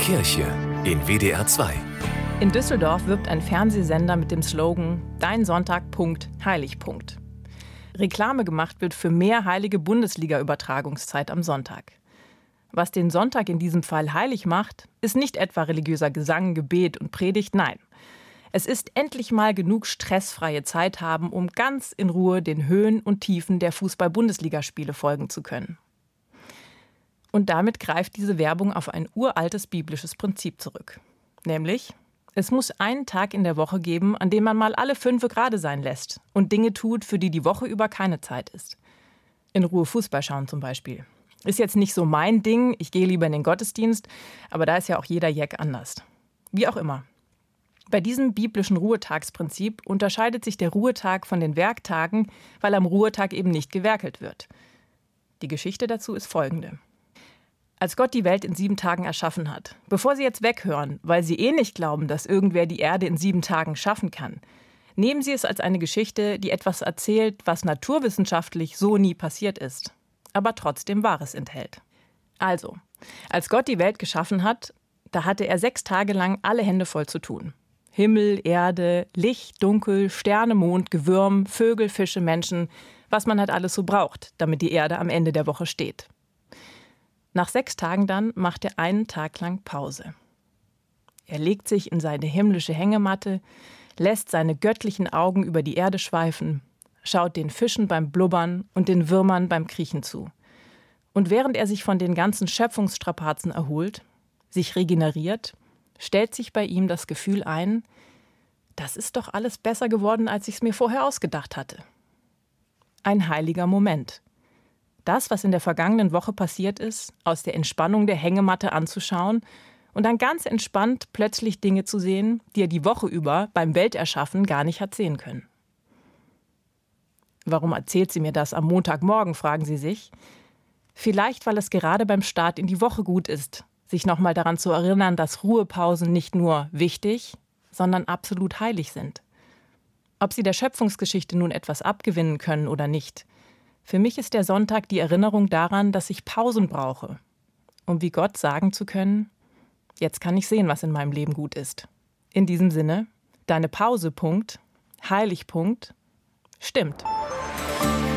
Kirche in WDR 2. In Düsseldorf wirbt ein Fernsehsender mit dem Slogan »Dein Sonntag. Heilig. Reklame gemacht wird für mehr heilige Bundesliga-Übertragungszeit am Sonntag. Was den Sonntag in diesem Fall heilig macht, ist nicht etwa religiöser Gesang, Gebet und Predigt, nein. Es ist endlich mal genug stressfreie Zeit haben, um ganz in Ruhe den Höhen und Tiefen der Fußball-Bundesligaspiele folgen zu können. Und damit greift diese Werbung auf ein uraltes biblisches Prinzip zurück. Nämlich, es muss einen Tag in der Woche geben, an dem man mal alle 5 gerade sein lässt und Dinge tut, für die die Woche über keine Zeit ist. In Ruhe Fußball schauen zum Beispiel. Ist jetzt nicht so mein Ding, ich gehe lieber in den Gottesdienst, aber da ist ja auch jeder Jeck anders. Wie auch immer. Bei diesem biblischen Ruhetagsprinzip unterscheidet sich der Ruhetag von den Werktagen, weil am Ruhetag eben nicht gewerkelt wird. Die Geschichte dazu ist folgende. Als Gott die Welt in 7 Tagen erschaffen hat, bevor Sie jetzt weghören, weil Sie nicht glauben, dass irgendwer die Erde in 7 Tagen schaffen kann, nehmen Sie es als eine Geschichte, die etwas erzählt, was naturwissenschaftlich so nie passiert ist, aber trotzdem Wahres enthält. Also, als Gott die Welt geschaffen hat, da hatte er 6 Tage lang alle Hände voll zu tun. Himmel, Erde, Licht, Dunkel, Sterne, Mond, Gewürm, Vögel, Fische, Menschen, was man halt alles so braucht, damit die Erde am Ende der Woche steht. Nach 6 Tagen dann macht er einen Tag lang Pause. Er legt sich in seine himmlische Hängematte, lässt seine göttlichen Augen über die Erde schweifen, schaut den Fischen beim Blubbern und den Würmern beim Kriechen zu. Und während er sich von den ganzen Schöpfungsstrapazen erholt, sich regeneriert, stellt sich bei ihm das Gefühl ein, das ist doch alles besser geworden, als ich es mir vorher ausgedacht hatte. Ein heiliger Moment. Das, was in der vergangenen Woche passiert ist, aus der Entspannung der Hängematte anzuschauen und dann ganz entspannt plötzlich Dinge zu sehen, die er die Woche über beim Welterschaffen gar nicht hat sehen können. Warum erzählt sie mir das am Montagmorgen, fragen Sie sich? Vielleicht, weil es gerade beim Start in die Woche gut ist, sich nochmal daran zu erinnern, dass Ruhepausen nicht nur wichtig, sondern absolut heilig sind. Ob Sie der Schöpfungsgeschichte nun etwas abgewinnen können oder nicht, für mich ist der Sonntag die Erinnerung daran, dass ich Pausen brauche, um wie Gott sagen zu können, jetzt kann ich sehen, was in meinem Leben gut ist. In diesem Sinne, deine Pause, heilig, stimmt.